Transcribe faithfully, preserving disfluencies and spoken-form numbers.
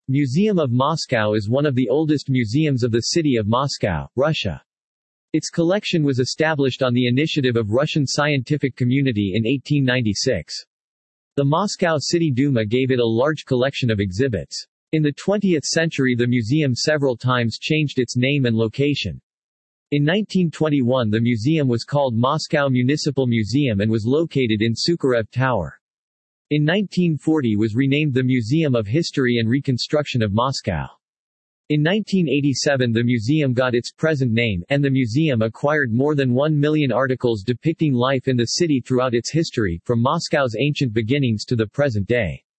Museum of Moscow is one of the oldest museums of the city of Moscow, Russia. Its collection was established on the initiative of Russian scientific community in eighteen ninety-six. The Moscow City Duma gave it a large collection of exhibits. In the twentieth century the museum several times changed its name and location. In nineteen twenty-one the museum was called Moscow Municipal Museum and was located in Sukharev Tower. In nineteen forty was renamed the Museum of History and Reconstruction of Moscow. In nineteen eighty-seven the museum got its present name, and the museum acquired more than one million articles depicting life in the city throughout its history, from Moscow's ancient beginnings to the present day.